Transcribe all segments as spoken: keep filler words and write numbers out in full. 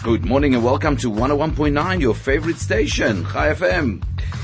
Good morning and welcome to one oh one point nine, your favorite station, Chai F M.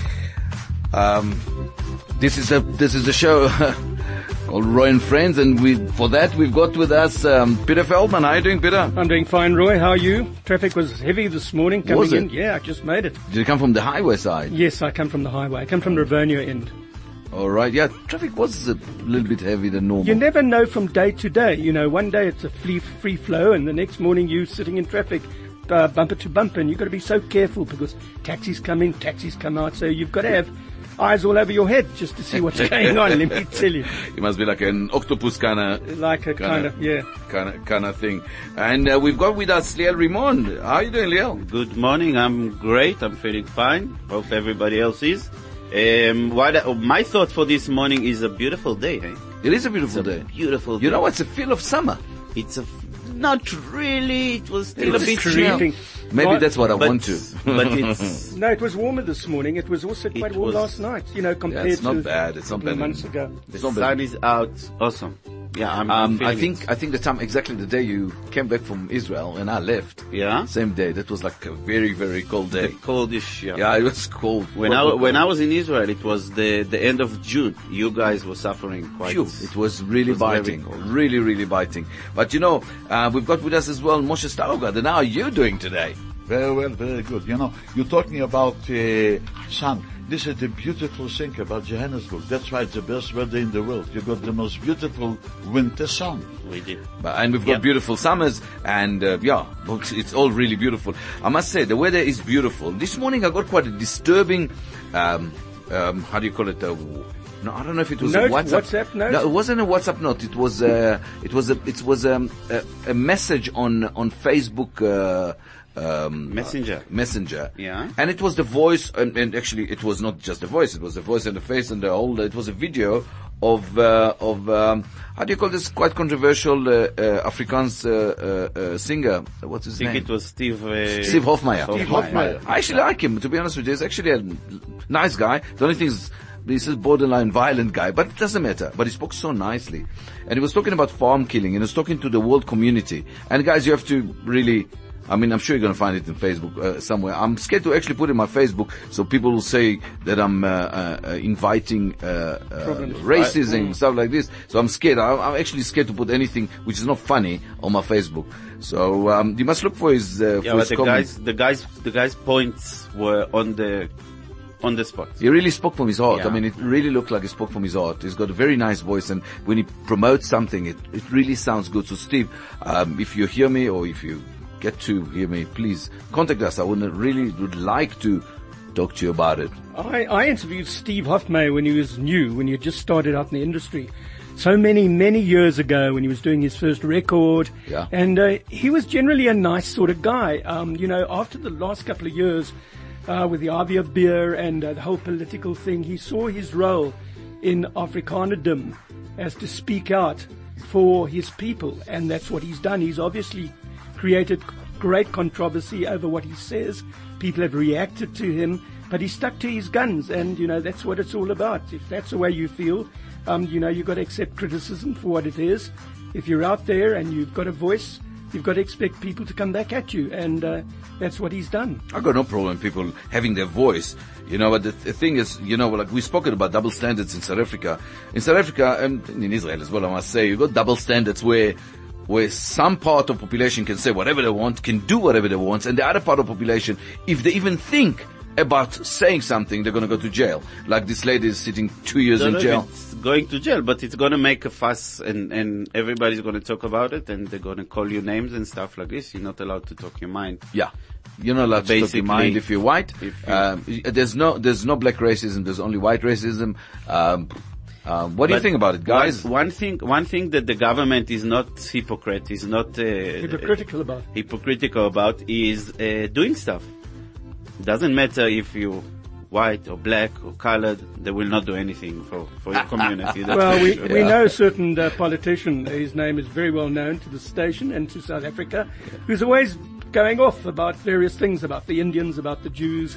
Um, this is a this is the show called Roy and Friends, and we for that we've got with us um, Peter Feldman. How are you doing, Peter? I'm doing fine, Roy. How are you? Traffic was heavy this morning coming Was it? in. Yeah, I just made it. Did you come from the highway side? Yes, I come from the highway. I come from the Rivonia end. All right. Yeah, traffic was a little bit heavier than normal. You never know from day to day. You know, one day it's a free, free flow, and the next morning you're sitting in traffic, uh, bumper to bumper, and you've got to be so careful because taxis come in, taxis come out, so you've got to have eyes all over your head just to see what's going on, let me tell you. You must be like an octopus kind of... Like a kind of, yeah. Kind of, kind of thing. And uh, we've got with us Liel Rimon. How are you doing, Liel? Good morning. I'm great. I'm feeling fine. Hope everybody else is. Um, what I, my thought for this morning is a beautiful day. Eh? It is a beautiful it's a day. Beautiful day. You know what's a feel of summer? It's a... Not really. It was still It a was bit creeping. chill. Maybe Right. that's what I But, want to. but it's... No, it was warmer this morning. It was also quite It warm was- last night, you know, compared it's not to bad. It's a not couple of bad. months ago. The It's not sun bad. is out. Awesome. Yeah, I'm, I'm Um, I feeling think it. I think the time exactly the day you came back from Israel and I left. Yeah? Same day. That was like a very very cold day. Coldish, yeah. Yeah, it was cold. When I, when I was in Israel, it was the, the end of June. You guys were suffering quite... Phew, it was really it was very biting, cold. really really biting. But you know, uh, we've got with us as well Moshe Starogard. And how are you doing today? Very well, very good. You know, you're talking about uh, sun. This is the beautiful thing about Johannesburg. That's why it's the best weather in the world. You've got the most beautiful winter sun. We did. But, and we've got Yeah. beautiful summers, and uh, yeah, it's, it's all really beautiful. I must say, the weather is beautiful. This morning I got quite a disturbing, um, um, how do you call it? Uh, no, I don't know if it was Note? a WhatsApp. WhatsApp note? No, it wasn't a WhatsApp note. It was, uh, it was a, it was um, a, a message on on Facebook. Uh, um, Messenger. uh, messenger. Yeah. And it was the voice, and, and actually it was not just the voice, it was the voice and the face and the whole, it was a video of, uh, of, um, how do you call this quite controversial, uh, uh, Afrikaans, uh, uh, uh, singer? What's his I think name? it was Steve... Uh, Steve Hofmeyer. Steve Hofmeyer. I actually like him, to be honest with you. He's actually a nice guy. The only thing is, he's a borderline violent guy, but it doesn't matter. But he spoke so nicely. And he was talking about farm killing, and he was talking to the world community. And guys, you have to really, I mean, I'm sure you're going to find it in Facebook uh, somewhere. I'm scared to actually put it in my Facebook so people will say that I'm uh, uh, uh, inviting uh, uh, Problems. racism, stuff like this. So I'm scared. I'm, I'm actually scared to put anything which is not funny on my Facebook. So um, you must look for his, uh, Yeah, for but his the comments. guys, the guys, the guys' points were on the, on the spot. He really spoke from his heart. Yeah. I mean, it really looked like he spoke from his heart. He's got a very nice voice, and when he promotes something, it, it really sounds good. So Steve, um, if you hear me or if you get to hear me, please contact us. I would really would like to talk to you about it. I, I interviewed Steve Hofmeyer when he was new, when he had just started out in the industry. So many, many years ago when he was doing his first record. Yeah. And uh, he was generally a nice sort of guy. Um, you know, after the last couple of years uh, with the Avia beer and uh, the whole political thing, he saw his role in Afrikanerdom as to speak out for his people. And that's what he's done. He's obviously created great controversy over what he says. People have reacted to him, but he stuck to his guns, and you know that's what it's all about. If that's the way you feel, um, you know you've got to accept criticism for what it is. If you're out there and you've got a voice, you've got to expect people to come back at you, and uh, that's what he's done. I got no problem with people having their voice, you know, but the, the thing is, you know, like we spoken about double standards in South Africa. In South Africa, and in Israel as well, I must say, you've got double standards where where some part of population can say whatever they want, can do whatever they want, and the other part of population, if they even think about saying something, they're going to go to jail. Like this lady is sitting two years Don't in know jail. if it's going to jail, but it's going to make a fuss, and, and everybody's going to talk about it, and they're going to call you names and stuff like this. You're not allowed to talk your mind. Yeah. You're not allowed to talk your Basically, mind if you're white. if you- Um, there's no, there's no black racism, there's only white racism. Um, um, what do you But think about it, guys? One, one thing, one thing that the government is not hypocrite, is not uh, Hypocritical about. hypocritical about, is uh, doing stuff. Doesn't matter if you white or black or colored, they will not do anything for, for your community. That's Well, for we, sure. we know a certain uh, politician, his name is very well known to the station and to South Africa, who's always going off about various things, about the Indians, about the Jews,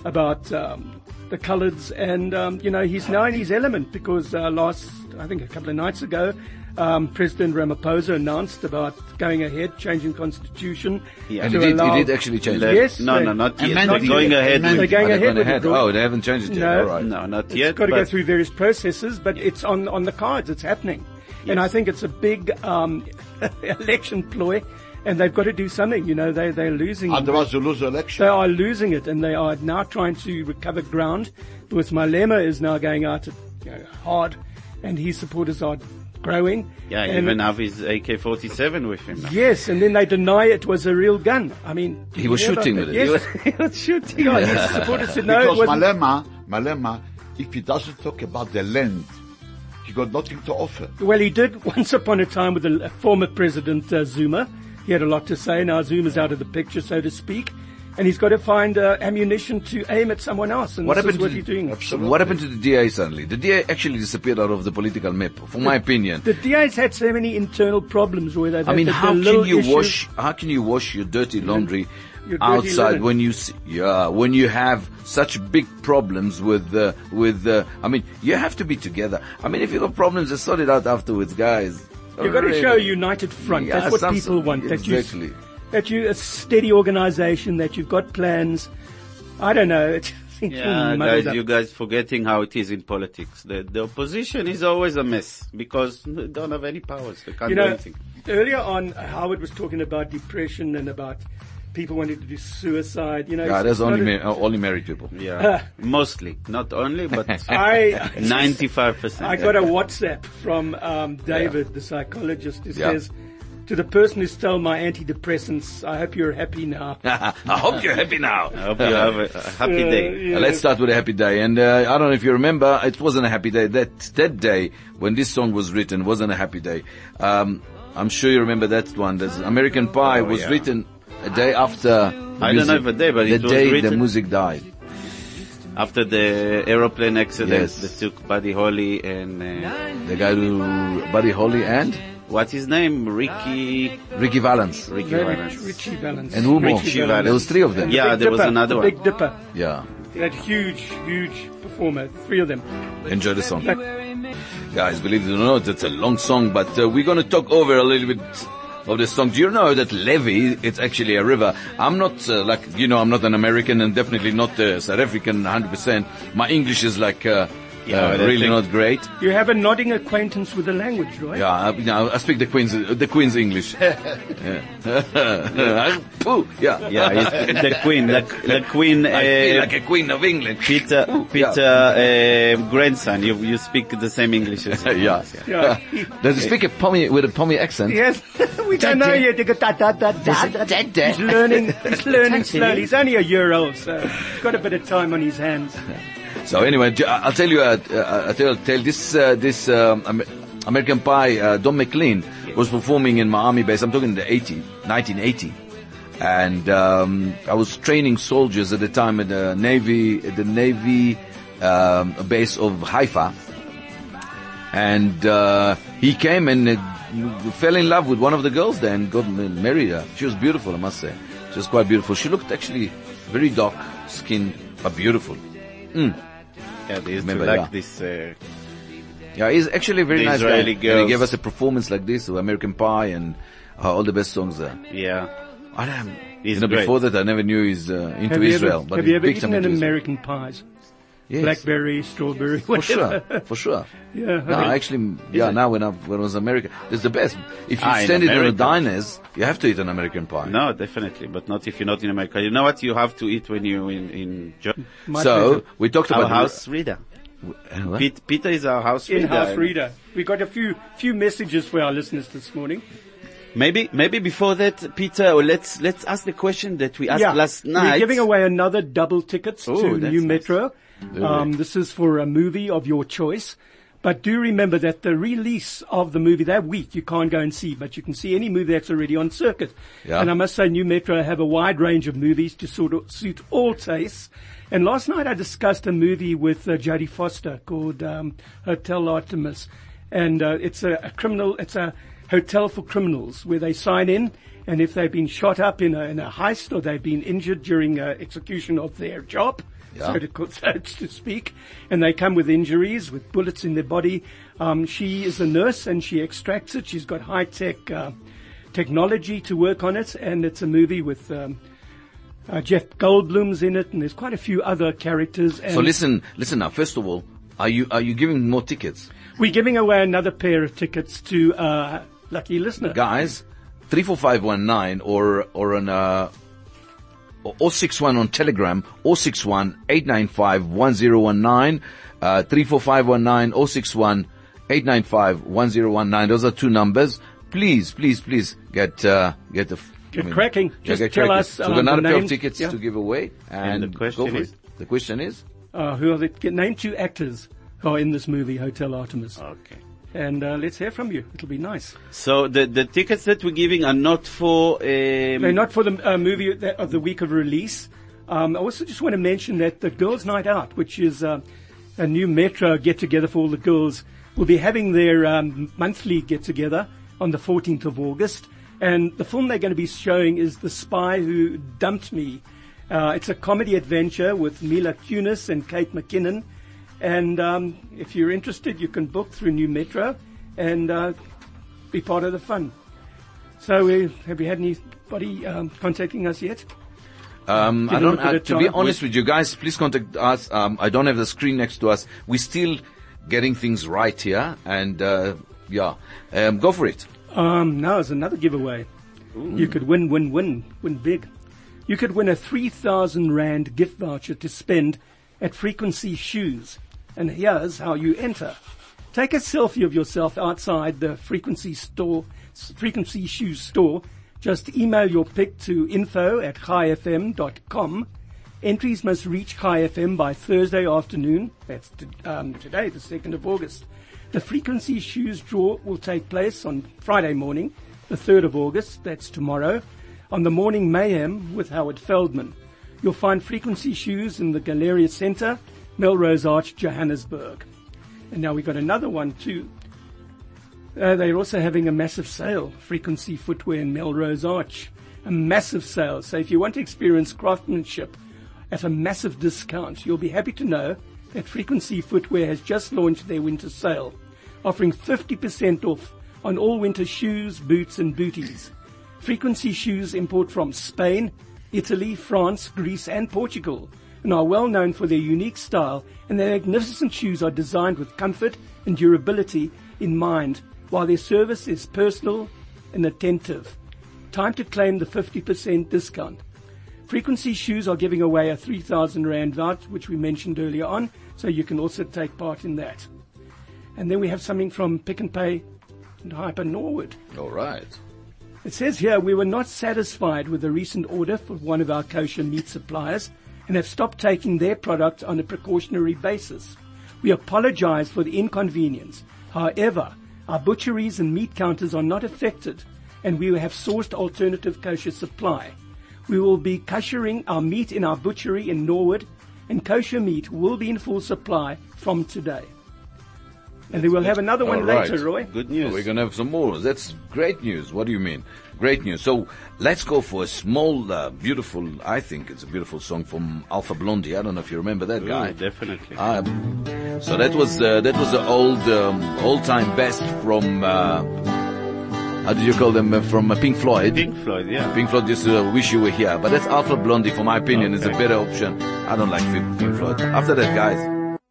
about um, the coloureds, and um, you know he's now in his element because uh, last, I think a couple of nights ago, um, President Ramaphosa announced about going ahead, changing constitution. Yeah. And to he did, allow- he did actually change Let- it. Yes, no, they- no, not yet. Amended. They're going ahead. Amended. With, They're going Oh, they've ahead gone with it, ahead. Roy. Oh, they haven't changed it yet. No. All right. no, not It's yet. got to go but- through various processes, but it's on, on the cards. It's happening. And I think it's a big um, election ploy, and they've got to do something. You know, they, they're losing. Otherwise, you lose the They election. are losing it, and they are now trying to recover ground. Because Malema is now going out at, you know, hard, and his supporters are growing. Yeah, and even have his A K forty-seven with him now. Yes, and then they deny it was a real gun. I mean, He was never- shooting with it. Yes, he was shooting. Oh, his supporters said no, it Because wasn't. Malema, Malema, if he doesn't talk about the land, he got nothing to offer. Well, he did once upon a time with the former President uh, Zuma. He had a lot to say. Now Zuma's out of the picture, so to speak. And he's got to find uh, ammunition to aim at someone else. And What this is happened what to he's doing. So what happened to the D A suddenly? The D A actually disappeared out of the political map, for my opinion. The D A's had so many internal problems where they I mean, the- the how little can you issues- wash? How can you wash your dirty laundry Your dirty outside linen. when you see, yeah when you have such big problems with uh, with? Uh, I mean, you have to be together. I mean, if you got problems, just sort it out afterwards, guys. You've got to Really. show a united front. Yeah, That's what some- people want. That you, exactly. that you a steady organization. That you've got plans. I don't know. It's Yeah, guys, you guys forgetting how it is in politics. The the opposition is always a mess because they don't have any powers. They can't You do know, anything. earlier on, Howard was talking about depression and about people wanting to do suicide. You know, Yeah, it's there's only not a- ma- only married people. Yeah, mostly, not only, but I ninety-five percent. I got a WhatsApp from um, David, the psychologist, who Yeah. says, to the person who stole my antidepressants, I hope you're happy now. I hope you're happy now. I hope you have a, a happy Uh, day. yeah. Uh, Let's start with a happy day. And uh, I don't know if you remember, it wasn't a happy day. That that day when this song was written wasn't a happy day. Um, I'm sure you remember that one. There's American Pie Oh, was yeah. written a day after the I don't know if a day, but the it was day the written- music died. After the aeroplane accident, Yes. they took Buddy Holly and uh, The guy who Buddy Holly and what's his name? Ricky. Ricky Valens. Ricky Very Valens. Richie Valens. And who more? Richie Richie Valens. There was three of them. Yeah, Big there was Dipper, another the one. Big Dipper. Yeah. That huge, huge performer. Three of them. Enjoy the song. Guys, believe it or not, it's a long song, but uh, we're going to talk over a little bit of this song. Do you know that Levy, it's actually a river? I'm not, uh, like, you know, I'm not an American and definitely not uh, South African one hundred percent. My English is like, uh, Yeah, uh, but I really think- not great. You have a nodding acquaintance with the language, right? Yeah, I, you know, I speak the Queen's, the Queen's English. yeah. Pooh, yeah. Yeah, it's the Queen. The, the Queen. I feel Uh, like a Queen of England. Peter, Peter, uh, grandson. You you speak the same English as him. yeah. Yeah. Does he speak a Pommy, with a Pommy accent? Yes, we don't know yet. You go, da, da, da, da, da, da. He's learning, he's learning slowly. He's only a year old, so he's got a bit of time on his hands. So anyway, j- I'll tell you, uh, uh, I'll tell, tell this, uh, this, um, Amer- American Pie, uh, Don McLean was performing in my army base. I'm talking in the eighty, nineteen eighty. And, um, I was training soldiers at the time at the Navy, at the Navy, um, base of Haifa. And, uh, he came and uh, fell in love with one of the girls there and got m- married her. She was beautiful, I must say. She was quite beautiful. She looked actually very dark skinned, but beautiful. Mm. Yeah, they used Remember, to like yeah. this. Uh, Yeah, he's actually a very The nice Israeli guy. And he girls. gave us a performance like this, of American Pie and uh, all the best songs there. yeah. I am, He's you know, great. before that I never knew he's uh, into Have you Israel. ever, but have he's you ever big time eaten an into Israel. American pies? Yes. Blackberry, strawberry, For whatever. sure, for sure. Yeah, No, I mean, actually, yeah, now when I, when I was in America, it's the best. If you Ah, in stand it in a America. diners, you have to eat an American pie. No, definitely, but not if you're not in America. You know what you have to eat when you're in in Germany? my So, pleasure. we talked Our about the- house reader. Uh, what? Pete, Peter is our house reader. In-house reader. We got a few few messages for our listeners this morning. Maybe, maybe before that, Peter, let's let's ask the question that we asked last night. We're giving away another double tickets Oh, to that's New nice. Metro. Um, this is for a movie of your choice. But do remember that the release of the movie that week you can't go and see, but you can see any movie that's already on circuit. Yeah. And I must say New Metro have a wide range of movies to sort of suit all tastes. And last night I discussed a movie with uh, Jodie Foster called um, Hotel Artemis. And uh, it's a, a criminal, it's a hotel for criminals where they sign in, and if they've been shot up in a, in a heist or they've been injured during uh, execution of their job, Yeah. so, to, so to speak, and they come with injuries, with bullets in their body. Um, she is a nurse and she extracts it. She's got high-tech uh, technology to work on it, and it's a movie with um, uh, Jeff Goldblum's in it, and there's quite a few other characters. And So listen, listen now. First of all, are you are you giving more tickets, we're giving away another pair of tickets to uh, lucky listener. guys? Three four five one nine or or on uh, or six one on Telegram or six one eight nine five one zero one nine uh, three four five one nine or six one eight nine five one zero one nine. Those are two numbers. Please, please, please get uh, get the. Get cracking. Yeah, Just get tell cracking. us, So um, we've got another the pair of names. tickets Yeah. to give away, and, And the question go for is? it. The question is. Uh, who are the, get, name two actors who are in this movie, Hotel Artemis. Okay. And uh, let's hear from you. It'll be nice. So the the tickets that we're giving are not for. Um, They're not for the uh, movie of the, of the week of release. Um, I also just want to mention that the Girls' Night Out, which is uh, a new Metro get-together for all the girls, will be having their um, monthly get-together on the fourteenth of August. And the film they're going to be showing is The Spy Who Dumped Me. Uh, it's a comedy adventure with Mila Kunis and Kate McKinnon. And um, if you're interested, you can book through New Metro and uh, be part of the fun. So uh, have you had anybody um, contacting us yet? Um, Did I you don't. look at Uh, it, to be John? honest with you guys, please contact us. Um, I don't have the screen next to us. We're still getting things right here, and uh, yeah, um, go for it. Um, now there's another giveaway. You could win, win, win, win big. You could win a three thousand Rand gift voucher to spend at Frequency Shoes. And here's how you enter. Take a selfie of yourself outside the Frequency store, Frequency Shoes store. Just email your pic to info at chai f m dot com. Entries must reach Chai F M by Thursday afternoon. That's t- um, today, the second of August. The Frequency Shoes draw will take place on Friday morning, the third of August. That's tomorrow, on the Morning Mayhem with Howard Feldman. You'll find Frequency Shoes in the Galleria Centre, Melrose Arch, Johannesburg. And now we've got another one too. Uh, they're also having a massive sale, Frequency Footwear in Melrose Arch. A massive sale. So if you want to experience craftsmanship at a massive discount, you'll be happy to know that Frequency Footwear has just launched their winter sale, offering fifty percent off on all winter shoes, boots and booties. Frequency Shoes import from Spain, Italy, France, Greece and Portugal, and are well known for their unique style, and their magnificent shoes are designed with comfort and durability in mind, while their service is personal and attentive. Time to claim the fifty percent discount. Frequency Shoes are giving away a three thousand Rand voucher, which we mentioned earlier on, so you can also take part in that. And then we have something from Pick n Pay and Hyper Norwood. All right. It says here, we were not satisfied with the recent order for one of our kosher meat suppliers and have stopped taking their product on a precautionary basis. We apologize for the inconvenience. However, our butcheries and meat counters are not affected, and we have sourced alternative kosher supply. We will be koshering our meat in our butchery in Norwood, and kosher meat will be in full supply from today. And then we'll have another one All right. later, Roy. Good Oh, news. we're going to have some more. That's great news. What do you mean? Great news. So let's go for a small, uh, beautiful, I think it's a beautiful song from Alpha Blondie. I don't know if you remember that Ooh, guy. definitely. Um, so that was, uh, that was the old, um, old time best from, uh, how did you call them? Uh, from uh, Pink Floyd. Pink Floyd, yeah. Pink Floyd just uh, Wish You Were Here. But that's Alpha Blondie, for my opinion, is a Okay. better option. I don't like Pink Pink Floyd. After that, guys.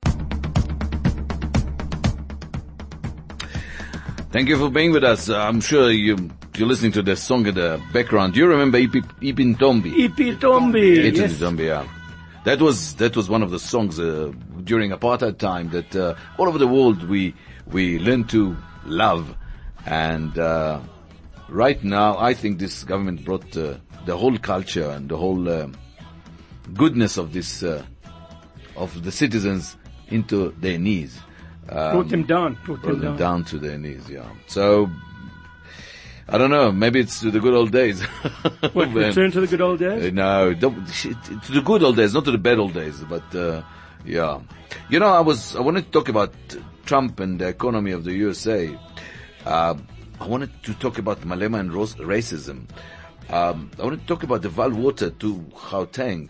Thank you for being with us. Uh, I'm sure you, you're listening to the song in the background. Do you remember Ipi, Ipin Tombi? Ipi Tombi. It's Yes. Tombi, yeah. That was, that was one of the songs, uh, during apartheid time that, uh, all over the world we, we learned to love. And, uh, right now I think this government brought, uh, the whole culture and the whole, um, goodness of this, uh, of the citizens into their knees. Um, Brought them down. Brought brought them them down. down to their knees, yeah. So, I don't know, maybe it's the good old days. What, When- return to the good old days? uh, no, don't, shit, to the good old days, not to the bad old days, but, uh, yeah. You know, I was, I wanted to talk about Trump and the economy of the U S A. Uh, I wanted to talk about Malema and ros- racism. Um, I wanted to talk about the Val water to Gauteng.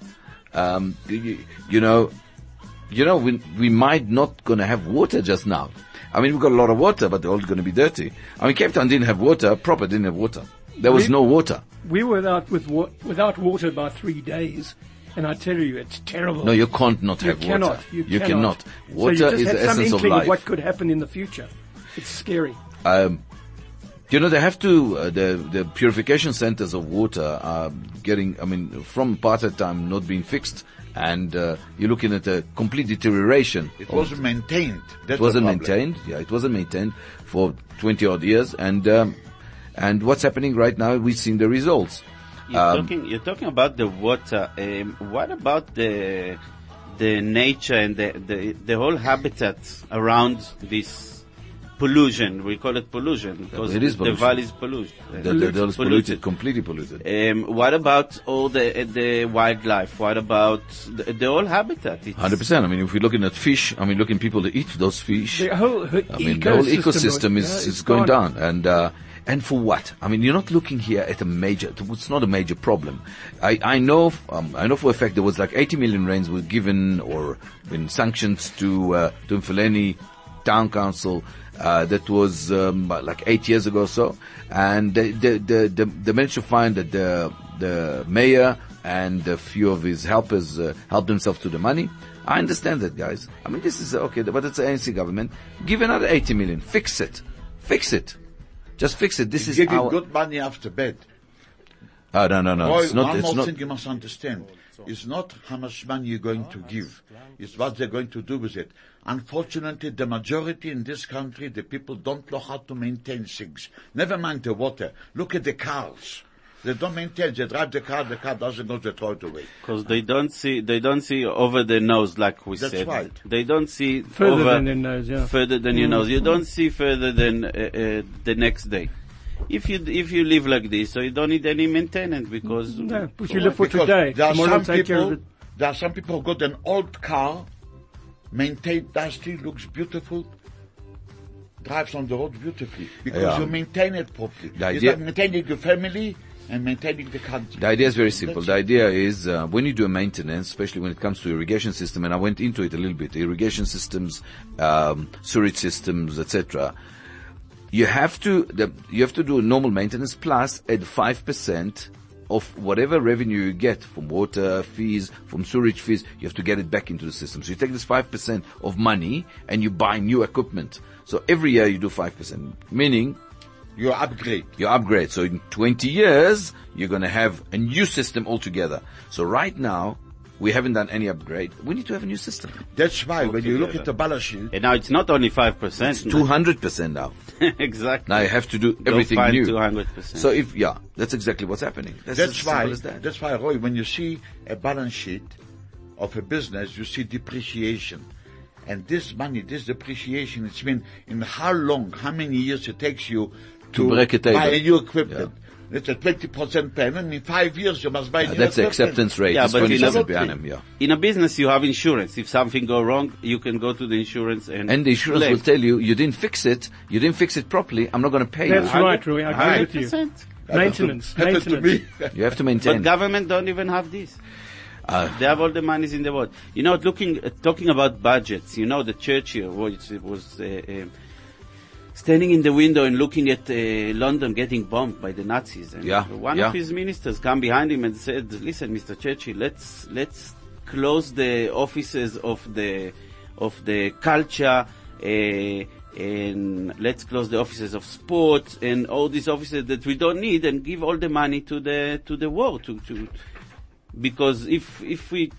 Um, you, you know, you know, we, we might not gonna have water just now. I mean, we've got a lot of water, but they're all gonna be dirty. I mean, Cape Town didn't have water, proper didn't have water. There was We- no water. We were without, with wa- without water about three days. And I tell you, it's terrible. No, you can't not You have cannot. water. You, cannot. cannot. Water so you just is have the some essence of inkling life. of what could happen in the future. It's scary. Um, you know, they have to, uh, the, the purification centers of water are getting, I mean, from apartheid time not being fixed, and uh, you're looking at a complete deterioration. It of- wasn't maintained. That's It wasn't the problem. maintained. Yeah, it wasn't maintained for twenty odd years, and um, and what's happening right now? We've seen the results. You're Um, talking. You're talking about the water. Um, what about the the nature and the, the the whole habitat around this pollution? We call it pollution because it is the pollution. valley is polluted. The, the, the, polluted, completely polluted. Um, what about all the uh, the wildlife? What about the, the whole habitat? It's- Hundred percent. I mean, if we're looking at fish, I mean, looking people to eat those fish. The whole uh, I mean, the whole ecosystem is, yeah, is it's going gone. down. And, uh, and for what? I mean, you're not looking here at a major, it's not a major problem. I, I know, um, I know for a fact there was like eighty million rands were given or been sanctions to, uh, to Mfuleni Town Council, uh, that was, um, like eight years ago or so. And they, they, they, they, they managed to find that the, the mayor and a few of his helpers, uh, helped themselves to the money. I understand that, guys. I mean, this is okay, but it's the A N C government. Give another eighty million. Fix it. Fix it. Just fix it. This is Give you our. good money after bed. Oh, no, no, no. Boy, It's not. one It's more not. thing you must understand. It's not how much money you're going to give. It's what they're going to do with it. Unfortunately, the majority in this country, the people don't know how to maintain things. Never mind the water. Look at the cars. They don't maintain. They drive the car. The car doesn't go. They throw it away. Because they don't see, they don't see over the nose, like we That's said. right. They don't see Further over, than their nose, yeah. further than your nose. You don't see further than uh, uh, the next day. If you if you live like this, so you don't need any maintenance because No, but you live for Because today. there are Tomorrow some take care of people, it. there are some people who got an old car, maintained nicely, looks beautiful, drives on the road beautifully because Yeah. you maintain it properly. The It's idea- like maintaining your family and maintaining the country. The idea is very simple. That's The idea is uh, when you do a maintenance, especially when it comes to irrigation system, and I went into it a little bit, irrigation systems, um, sewage systems, et cetera. You have to the, you have to do normal maintenance plus add five percent of whatever revenue you get from water fees, from sewage fees. You have to get it back into the system. So you take this five percent of money and you buy new equipment. So every year you do five percent, meaning You upgrade. you upgrade. So in twenty years, you're going to have a new system altogether. So right now, we haven't done any upgrade. We need to have a new system. That's why when you look Altogether. at the balance sheet, and now it's not only five percent. two hundred percent now. Exactly. Now you have to do Go everything find new. two hundred percent. So if, yeah, that's exactly what's happening. That's, that's as simple why, as that. that's why, Roy, when you see a balance sheet of a business, you see depreciation. And this money, this depreciation, it's been in how long, how many years it takes you to, To break a table. buy a new equipment. It's a twenty percent per annum. In five years, you must buy Uh, new that's the equipment. acceptance rate. Yeah, It's but twenty in percent per a- annum, yeah. In a business, you have insurance. If something go wrong, you can go to the insurance and And the insurance claim. will tell you, you didn't fix it, you didn't fix it properly, I'm not going to pay That's you. right, Roy. I agree with you. one hundred percent. Maintenance, Happened to maintenance. me. You have to But maintain. government don't even have this. Uh, They have all the monies in the world. You know, looking, uh, talking about budgets, you know, the Churchill was, was uh, uh, standing in the window and looking at uh, London getting bombed by the Nazis. And Yeah, one yeah. of his ministers come behind him and said, listen, Mister Churchill, let's, let's close the offices of the, of the culture, uh, and let's close the offices of sports and all these offices that we don't need and give all the money to the, to the war, to, to, because if if we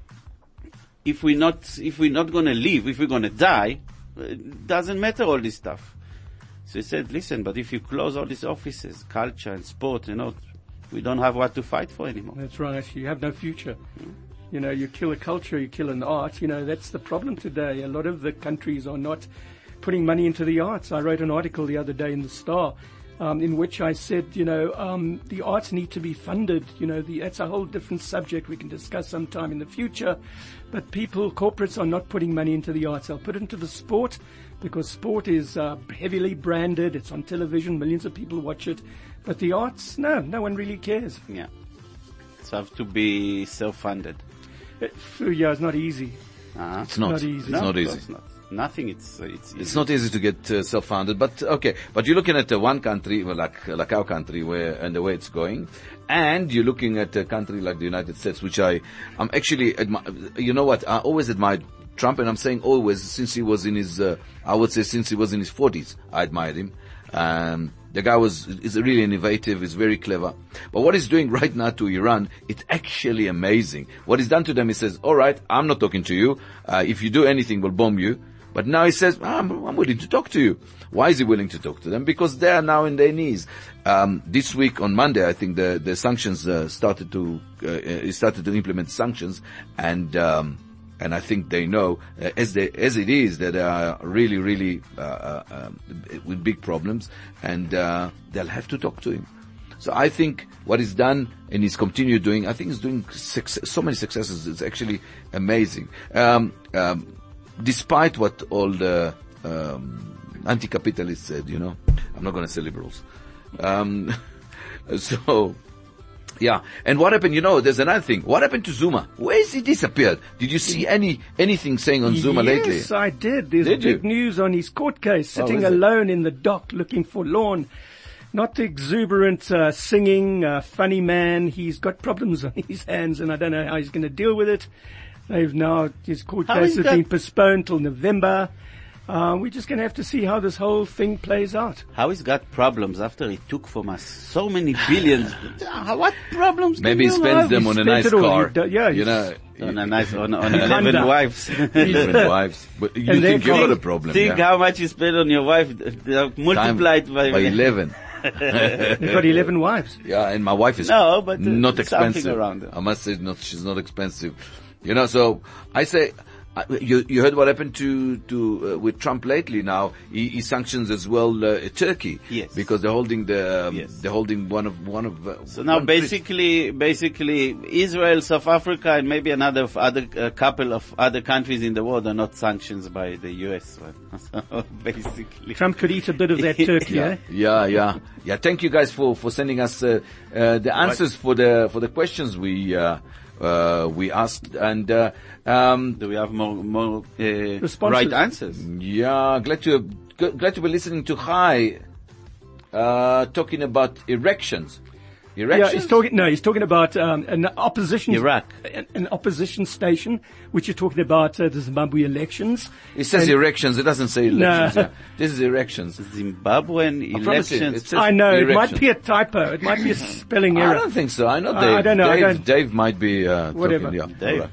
if we not if we're not going to live, if we're going to die, it doesn't matter all this stuff. So he said, listen, but if you close all these offices, culture and sport, you know, we don't have what to fight for anymore. That's right. You have no future. You know, you kill a culture, you kill an art. You know, that's the problem today. A lot of the countries are not putting money into the arts. I wrote an article the other day in the Star, um, in which I said, you know, um, the arts need to be funded. You know, the, that's a whole different subject we can discuss sometime in the future. But people, corporates are not putting money into the arts. They'll put it into the sport because sport is uh, heavily branded. It's on television. Millions of people watch it. But the arts, no, no one really cares. Yeah. So have to be self-funded. It, yeah, it's not easy. Uh-huh. It's not. not easy. It's No, not of easy. course not. Nothing. It's uh, it's. It's not easy to get uh, self-funded, but okay. But you're looking at uh, one country, well, like like our country, where and the way it's going, and you're looking at a country like the United States, which I, I'm actually, admi- you know what? I always admired Trump, and I'm saying always since he was in his, uh, I would say since he was in his forties, I admired him. Um, the guy was is really innovative, is very clever. But what he's doing right now to Iran, it's actually amazing. What he's done to them, he says, "All right, I'm not talking to you. Uh, if you do anything, we'll bomb you." But now he says, I'm, I'm willing to talk to you. Why is he willing to talk to them? Because they are now in their knees. Um, this week on Monday, I think the, the sanctions, uh, started to, uh, started to implement sanctions, and, um, and I think they know, uh, as they, as it is, that they are really, really, uh, uh, um, with big problems, and, uh, they'll have to talk to him. So I think what he's done and he's continued doing, I think he's doing success, so many successes. It's actually amazing. Um, um, Despite what all the um, anti-capitalists said, you know, I'm not going to say liberals. Um, so, yeah. And what happened? You know, there's another thing. What happened to Zuma? Where has he disappeared? Did you see any anything saying on Zuma yes, lately? Yes, I did. There's Did big you? news on his court case, Oh, sitting is it? alone in the dock looking forlorn. Not the exuberant uh, singing, uh, funny man. He's got problems on his hands, and I don't know how he's going to deal with it. They've now, his court How case is has that- been postponed till November. Uh, we're just going to have to see how this whole thing plays out. How he's got problems after he took from us so many billions? How- what problems? Maybe he can you spends have? them He on a spent nice it all. car. He do- yeah, you he's- know, On a nice, on, on eleven Honda. wives. different wives. But you And think then you've got a Think- problem? Think yeah? how much you spend on your wife, uh, multiplied by, by eleven. They've got eleven wives. Yeah, and my wife is No, but, uh, not something expensive. around it. I must say, not she's not expensive. You know, so I say, uh, you you heard what happened to to uh, with Trump lately. Now he, he sanctions as well uh, Turkey. Yes. because they're holding the um, Yes. they're holding one of one of. Uh, So now one place- basically, basically Israel, South Africa, and maybe another other uh, couple of other countries in the world are not sanctions by the U S. So basically, Trump could eat a bit of that turkey, Yeah, eh? yeah, yeah, yeah. Thank you guys for for sending us uh, uh, the answers for the for the questions we uh, uh, we asked, and uh, um, do we have more more uh, Responses. right answers? yeah, glad to g- glad to be listening to Chai uh, talking about erections. Erections. Yeah, he's talking. No, he's talking about um, an opposition Iraq. an, an opposition station, which is talking about uh, the Zimbabwe elections. It says And- erections. It doesn't say elections. No. Yeah. This is erections. Zimbabwean I promise you, elections. it says I know it erections. might be a typo. It might be a spelling I error. don't think so. I know I- Dave. I don't know, I Dave, don't- Dave might be uh, Whatever. talking. Yeah, Dave.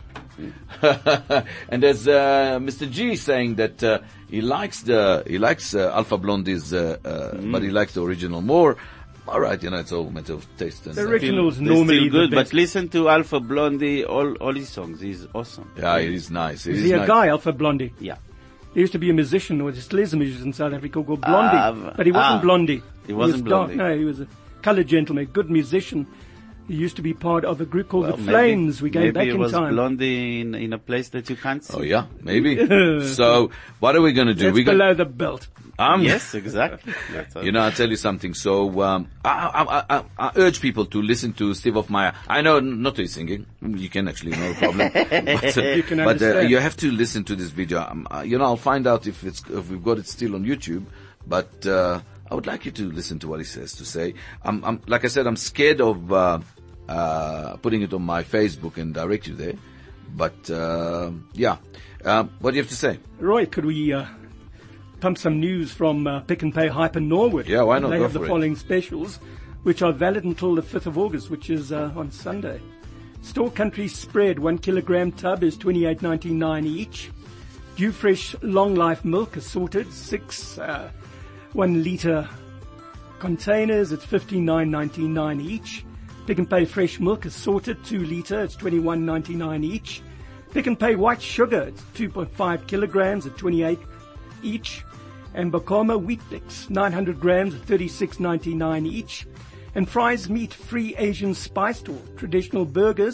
all right. And there's uh, Mister G saying that uh, he likes the he likes uh, Alpha Blondie's, uh, uh, but he likes the original more. All right, you know, it's all matter of taste. And, The uh, original's They're normally still good, the but best. listen to Alpha Blondie, all all his songs. He's awesome. yeah, it is nice. It Is is he a nice. guy, Alpha Blondie? Yeah. There used to be a musician, or still is a musician in South Africa called Blondie, Ah, but he wasn't ah. Blondie. He wasn't was dark- Blondie. No, he was a coloured gentleman, good musician. He used to be part of a group called Well, the maybe- Flames. We go maybe back it in was time. Blondie in, in a place that you can't see. Oh yeah, maybe. So what are we going to do? That's We're gonna, below the belt. um, Yes, exactly. That's You know, I'll tell you something. So, um, I, I, I, I urge people to listen to Steve Hofmeyer. I know not to his singing. You can actually, no problem. But, uh, You can but uh, understand. you have to listen to this video. Um, uh, you know, I'll find out if it's, if we've got it still on YouTube. But, uh, I would like you to listen to what he says to say. I'm, I'm, like I said, I'm scared of, uh, uh, putting it on my Facebook and direct you there. But, uh, yeah. Um, what do you have to say? Roy, could we uh, pump some news from uh, Pick and Pay Hyper Norwood? Yeah, why not? They Go have the for it. following specials, which are valid until the fifth of August, which is uh, on Sunday. Store Country Spread, one kilogram tub is twenty-eight ninety-nine each. Dew Fresh Long Life Milk assorted, six uh, one litre containers, it's fifty-nine ninety-nine each. Pick and Pay Fresh Milk assorted, two litre, it's twenty-one ninety-nine each. Pick and Pay White Sugar, it's two point five kilograms at twenty-eight each. And Bokoma Wheat Flakes, nine hundred grams at thirty-six ninety-nine each. And Fry's Meat Free Asian Spiced or traditional burgers,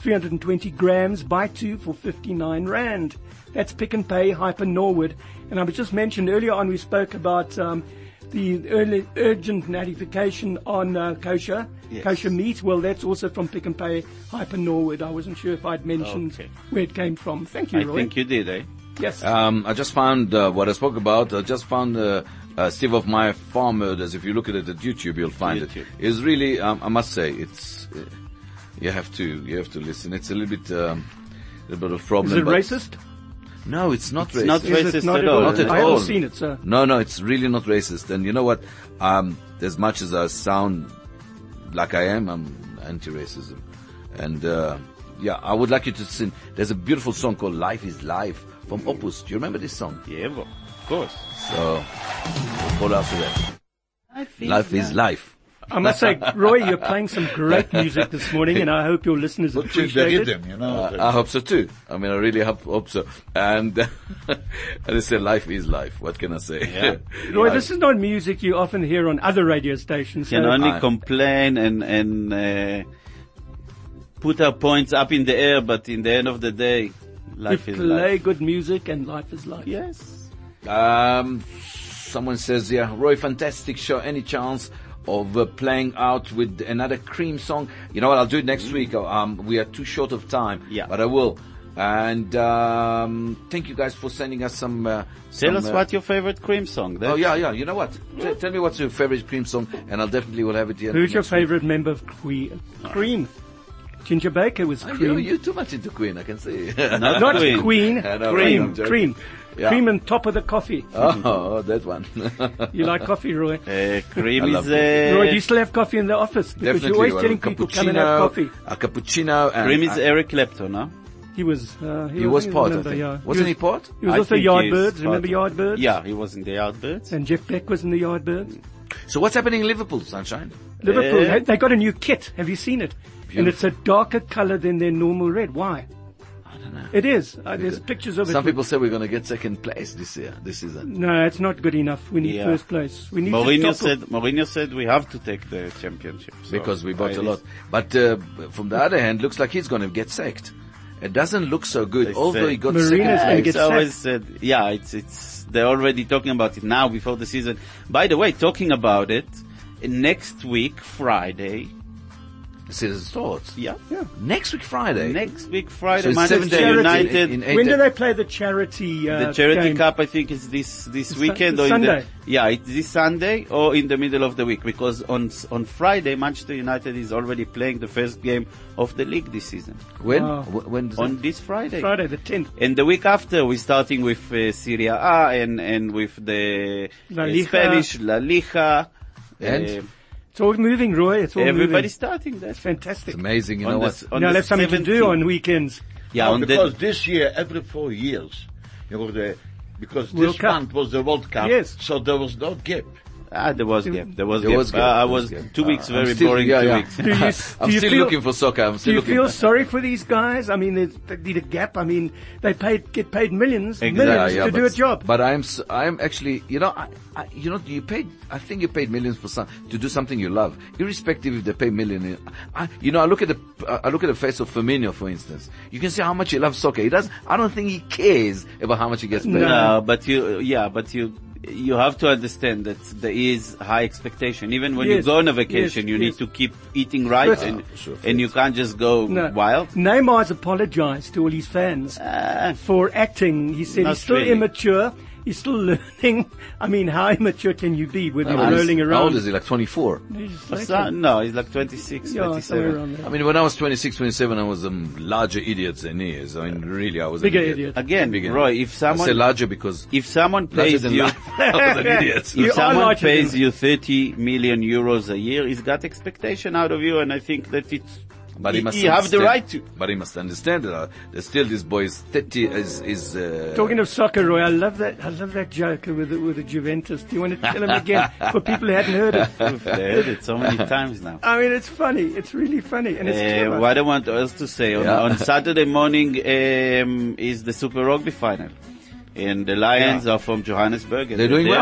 three hundred twenty grams, buy two for fifty-nine rand. That's Pick and Pay, Hyper Norwood. And I was just mentioned earlier on, we spoke about um, the early, urgent notification on uh, kosher, Yes. kosher meat. Well, that's also from Pick and Pay, Hyper Norwood. I wasn't sure if I'd mentioned Okay. where it came from. Thank you, I Roy. think you did, eh? Yes. Um, I just found uh, what I spoke about. I just found uh, uh, Steve of My Farm Murders. If you look at it at YouTube, you'll find YouTube. it. It's really, um, I must say, it's uh, you have to you have to listen. It's a little bit um, a little bit of problem. Is it but- racist? No, it's not It's racist. not Is racist it not at at all. all? Not at I haven't all. seen it, sir. No, no, it's really not racist. And you know what? Um, as much as I sound like I am, I'm anti-racism. And uh, yeah, I would like you to sing. There's a beautiful song called "Life Is Life" from Opus. Do you remember this song? Yeah, well, of course. So we'll follow after that. I think Life is life. I must say, Roy, you're playing some great music this morning, and I hope your listeners But choose the appreciate it. rhythm, you know. Uh, I hope so too. I mean, I really hope, hope so. And and I say, life is life. What can I say? Yeah. Roy, this is not music you often hear on other radio stations. Can so- only I- complain and and uh, put our points up in the air, but in the end of the day, life we is play life. good music and life is life. Yes. Um, someone says, yeah, Roy, fantastic show. Any chance of uh, playing out with another Cream song? You know what? I'll do it next week. Um, we are too short of time. Yeah. But I will. And um, thank you guys for sending us some. Uh, Tell some, us uh, what your favorite Cream song. Oh yeah, yeah. You know what? T- tell me what's your favorite Cream song, and I'll definitely will have it here. Who's your next week. favorite member of Queen? Cream. Ginger Baker was Oh, Cream. you, you're too much into Queen, I can see. Not Not Queen. Queen. I know, Cream. I'm joking. Cream. Yeah. Cream and top of the coffee. Oh, that one. You like coffee, Roy? Uh, Cream I is love uh, Roy, do you still have coffee in the office? Because Definitely. you're always well, telling a people come and have coffee. A cappuccino. And Cream is I- Eric Clapton, no? He was, uh, he, he was I part, I remember, think. yeah. Wasn't he was, part? He was I also think he is Yardbirds. part Remember of- Yardbirds? Yeah, he was in the Yardbirds. And Jeff Beck was in the Yardbirds. So what's happening in Liverpool, Sunshine? Liverpool, Uh, they, they got a new kit. Have you seen it? And it's a darker color than their normal red. Why? I don't know. It is. Uh, there's pictures of it. Some people say we're going to get second place this year, this season. No, it's not good enough. We need Yeah. first place. We need Mourinho to stop said Mourinho said we have to take the championship so Because we bought I- a lot. But uh, from the other hand, looks like he's going to get sacked. It doesn't look so good, They although say- he got Marina's second gonna place. get It's always sacked. said, yeah, it's, it's, they're already talking about it now before the season. By the way, talking about it, next week, Friday, The season starts. yeah, Yeah. Next week, Friday. next week, So Friday, it's seven Manchester days United, in- in eight When do days. they play the charity uh, the Charity game? Cup, I think, is this, this It's weekend Sun- or in Sunday. the, yeah, it's this Sunday or in the middle of the week, because on, s- on Friday, Manchester United is already playing the first game of the league this season. When? Wow. Wh- When? does On that- this Friday. Friday the tenth. And the week after, we're starting with uh, Serie A and, and with the La uh, Liga. Spanish La Liga. And? Uh, It's all moving, Roy. It's all everybody's moving. starting. That's It's fantastic. It's amazing, you on know the, what? on Now the let's have something to do seventeenth. on weekends. Yeah, No, on because the, this year, every four years, you know, the, because World this Cup. month was the World Cup, Yes. so there was no gap. ah, there was gap. There was There gap. was gap, Uh, I there was was gap. two weeks Uh, I'm very still- boring. yeah, two yeah. weeks. Do you, I'm do you still feel, looking for soccer. I'm Do still you looking. feel sorry for these guys? I mean, there's- they need a gap. I mean, they paid, get paid millions, Exactly. millions Yeah, yeah, to do but- a job. But I'm, s- I'm actually, you know, I, I, you know, you paid, I think you paid millions for some, to do something you love, irrespective if they pay million. I, you know, I look at the, I look at the face of Firmino, for instance. You can see how much he loves soccer. He does, I don't think he cares about how much he gets paid. No, but you, yeah, but you, you have to understand that there is high expectation. Even when you Yes, go on a vacation, yes, you yes. need to keep eating right, But- and, Ah, sure, and you can't just go No. wild. Neymar's apologized to all his fans Uh, for acting. He said Not he's still really. immature. He's still learning. I mean, how immature can you be when you're How old is- rolling How around? old is he? Like twenty-four? He's like- so- no, he's like twenty-six, yeah, somewhere twenty-seven. around there. I mean, when I was twenty-six, twenty-seven, I was a um, larger idiot than he is. I mean, really, I was Bigger an idiot. Again, Bigger. Roy, if I say someone, larger because if someone larger pays than you, life. I was an idiot. You if are someone larger pays than- you thirty million euros a year, he's got expectation out of you, and I think that it's, But he must you have the understand- right to. But he must understand that uh, there's still this boy is thirty is is. Uh, Talking of soccer, Roy, I love that. I love that joke with the, with the Juventus. Do you want to tell him again for people who hadn't heard it? We've heard it so many times now. I mean, it's funny. It's really funny, and it's Uh, clever. what I want else to say, on, Yeah. on Saturday morning um, is the Super Rugby final. And the Lions Yeah. are from Johannesburg. and They're doing there. well.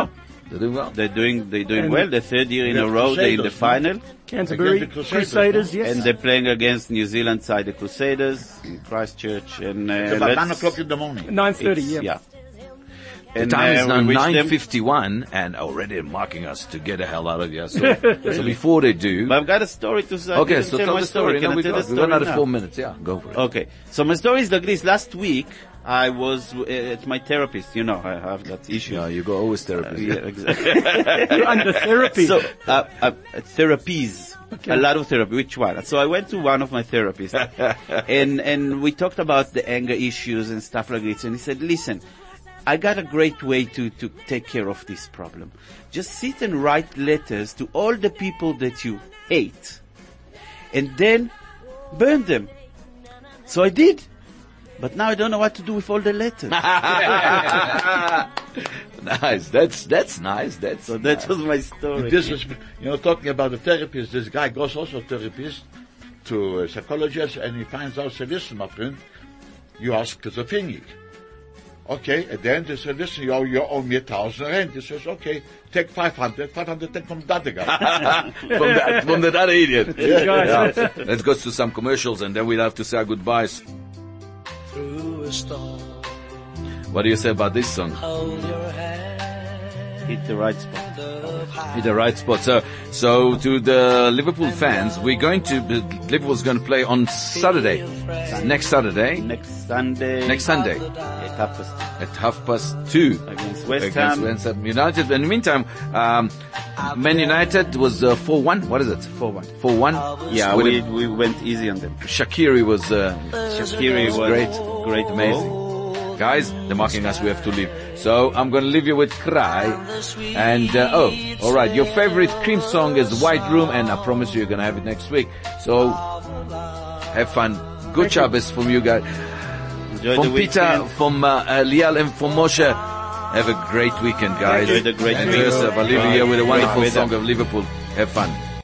They're doing well. They're doing, they're doing And well. The third year in the a row, they're in the Crusaders, no? final. Canterbury Against the Crusaders, Crusaders, yes. And they're playing against New Zealand side, the Crusaders, in Christchurch. And, uh, It's about let's- nine o'clock in the morning. nine thirty, it's- yeah. The And, time uh, is now we wish them- nine fifty-one and already marking us to get the hell out of here. So, so before they do, But I've got a story to say. I okay, didn't so tell tell my the story. Can No, I we tell got, the we got story another now? four minutes. Yeah, go for it. Okay, so my story is like this. Last week, I was uh, at my therapist. You know, I have that issue. Yeah, you go always therapy. Yeah, exactly. You're under therapy. So, uh, uh, therapies. Okay. A lot of therapy. Which one? So I went to one of my therapists, and and we talked about the anger issues and stuff like this. And he said, "Listen, I got a great way to to take care of this problem. Just sit and write letters to all the people that you hate, and then burn them." So I did. But now I don't know what to do with all the letters. Nice. That's that's nice. That's So that was my story. This is, you know, talking about the therapist, this guy goes also therapist to a psychologist and he finds out, say, listen, my friend, you are schizophrenic. Okay, and then they say, listen, you owe, you owe me a thousand rent. He says, okay, take five hundred, five hundred take from the other guy. from that from that other idiot. Guys, Yeah. Let's go to some commercials and then we'll have to say our goodbyes. Through a storm, What do you say about this song? hold your hand Hit the right spot. up high. In the right spot. So, so to the Liverpool fans, we're going to, Liverpool's going to play on Saturday, next Saturday, Next Sunday. next Sunday At half past at half past two against West against Ham. West Ham United. In the meantime, um, Man United was uh, four one. What is it? four one. four one. Yeah, With we it- we went easy on them. Shaqiri was, uh, Shaqiri was great. great, Amazing. Guys, they're marking us, we have to leave. So I'm going to leave you with Cry. And, uh, oh, alright, your favorite Cream song is White Room, and I promise you you're going to have it next week. So, have fun. Good Shabbos from you guys. Enjoy From the Peter, weekend. from uh, uh, Lial, and from Moshe. Have a great weekend, guys. Enjoy the great Enjoy weekend. yourself. I'll leave you here with a Great wonderful weather. song of Liverpool. Have fun.